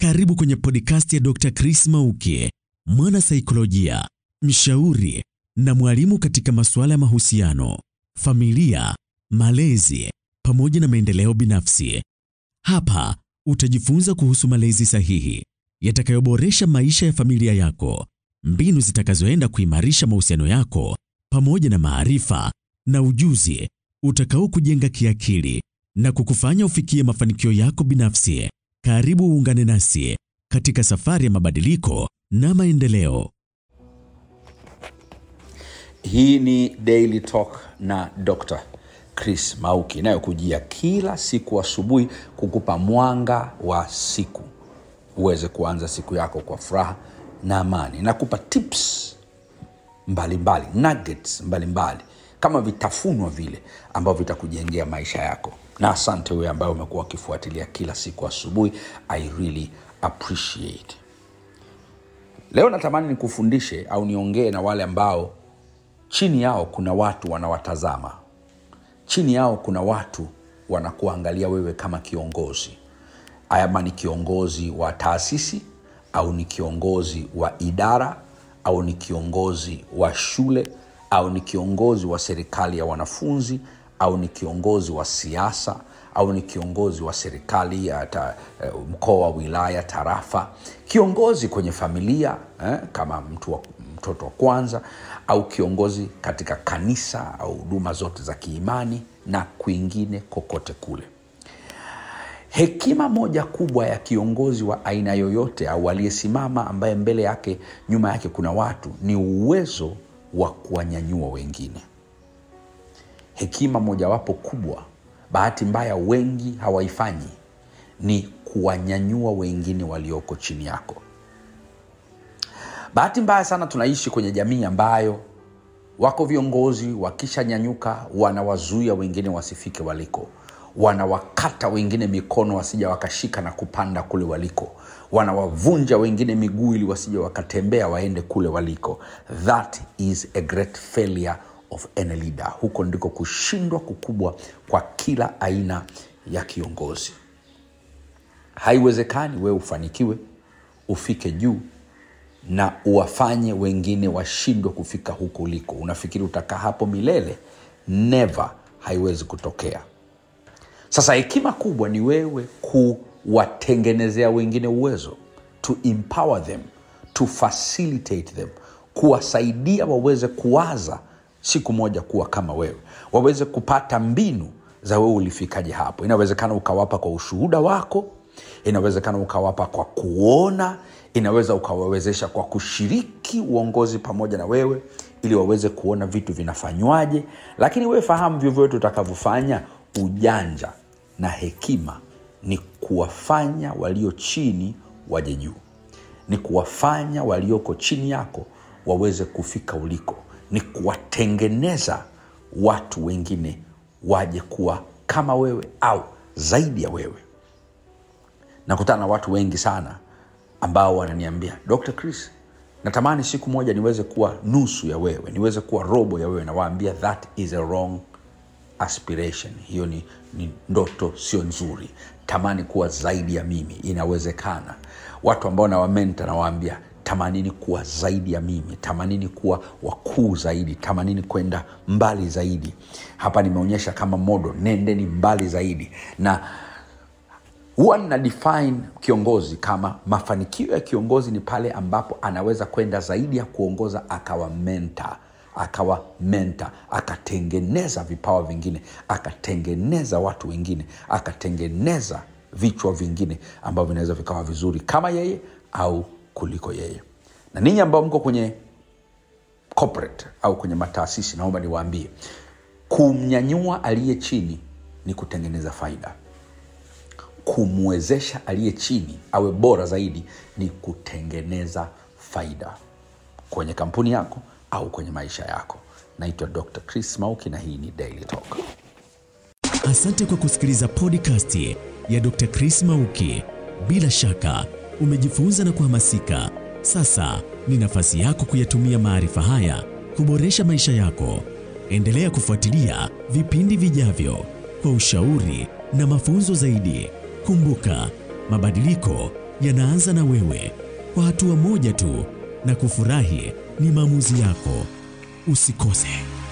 Karibu kwenye podcast ya Dr. Chris Mauki, mwana saikolojia, mshauri na mwalimu katika masuala ya mahusiano, familia, malezi pamoja na maendeleo binafsi. Hapa utajifunza kuhusu malezi sahihi yatakayoboresha maisha ya familia yako, mbinu zitakazoenda kuimarisha mahusiano yako pamoja na maarifa na ujuzi utakao kujenga kiakili na kukufanya ufikie mafanikio yako binafsi. Karibu uungane nasi katika safari ya mabadiliko na maendeleo. Hii ni Daily Talk na Dr. Chris Mauki, inayokujia kila siku asubuhi kukupa mwanga wa siku uweze kuanza siku yako kwa furaha na amani. Nakupa tips mbalimbali, nuggets mbalimbali, kama vitafunwa vile ambavyo vitakujengea maisha yako. Na asante wewe ambaye umekuwa ukifuatilia kila siku asubuhi. I really appreciate. Leo natamani nikufundishe au niongee na wale ambao chini yao kuna watu wanawatazama. Chini yao kuna watu wanakuangalia wewe kama kiongozi. Ama ni kiongozi wa taasisi, au ni kiongozi wa idara, au ni kiongozi wa shule, au ni kiongozi wa serikali ya wanafunzi, au ni kiongozi wa siasa, au ni kiongozi wa serikali ya mkoa, wilaya, tarafa, kiongozi kwenye familia kama mtoto wa kwanza, au kiongozi katika kanisa au huduma zote za kiimani na kwingine kokote kule. Hekima moja kubwa ya kiongozi wa aina yoyote au aliyesimama ambaye mbele yake, nyuma yake kuna watu, ni uwezo wa kuwanyanyua wengine. Hekima mojawapo kubwa, bahati mbaya wengi hawaifanyi, ni kuwanyanyua wengine walioko chini yako. Bahati mbaya sana tunaishi kwenye jamii ambayo wako viongozi wakishanyanyuka wanawazuia wengine wasifike waliko. Wanawakata wengine mikono wasija wakashika na kupanda kule waliko. Wanawavunja wengine miguu ili wasija wakatembea waende kule waliko. That is a great failure of any leader. Huko ndiko kushindwa kukubwa kwa kila aina ya kiongozi. Haiwezekani wewe ufanikiwe, ufike juu na uwafanye wengine washindwe kufika huko uliko. Unafikiri utakaa hapo milele? Never. Haiwezi kutokea. Sasa hekima kubwa ni wewe kuwatengenezea wengine uwezo, to empower them, to facilitate them, kuwasaidia waweze kuwaza siku moja kuwa kama wewe, waweze kupata mbinu za wewe ulifikaje hapo. Inawezekana ukawapa kwa ushuhuda wako, inawezekana ukawapa kwa kuona, inaweza ukawawezesha kwa kushiriki uongozi pamoja na wewe ili waweze kuona vitu vinafanywaje. Lakini wewe fahamu vyovyote utakavyofanya, ujanja na hekima ni kuwafanya walio chini waje juu. Ni kuwafanya walioko chini yako waweze kufika uliko. Ni kuwatengeneza watu wengine waje kuwa kama wewe au zaidi ya wewe. Nakutana na watu wengi sana ambao wananiambia, Dr. Chris, natamani siku moja niweze kuwa nusu ya wewe, niweze kuwa robo ya wewe. Na waambia that is a wrong aspiration. Hiyo ni ndoto sio nzuri. Tamani kuwa zaidi ya mimi. Inawezekana. Watu ambao na wamenta na waambia, tamanini kuwa zaidi ya mimi, tamanini kuwa wakuu zaidi, tamanini kwenda mbali zaidi. Hapa nimeonyesha kama model, nendeni mbali zaidi. Na huwa na define kiongozi kama mafanikio ya kiongozi ni pale ambapo anaweza kwenda zaidi ya kuongoza, akawa mentor, akatengeneza vipawa vingine, akatengeneza watu wengine, akatengeneza vichwa vingine ambavyo vinaweza vikawa vizuri kama yeye au kuliko yeye. Na ninyi ambao mko kwenye corporate au kwenye mataasisi, naomba niwaambie, kumnyanyua aliye chini ni kutengeneza faida. Kumwezesha aliye chini awe bora zaidi ni kutengeneza faida kwenye kampuni yako au kwenye maisha yako. Naitwa Dr. Chris Mauki na hii ni Daily Talk. Asante kwa kusikiliza podcast ya Dr. Chris Mauki. Bila shaka umejifunza na kuhamasika. Sasa ni nafasi yako kuyatumia maarifa haya kuboresha maisha yako. Endelea kufuatilia vipindi vijavyo kwa ushauri na mafunzo zaidi. Kumbuka, mabadiliko yanaanza na wewe, kwa hatua moja tu, na kufurahi ni maamuzi yako. Usikose.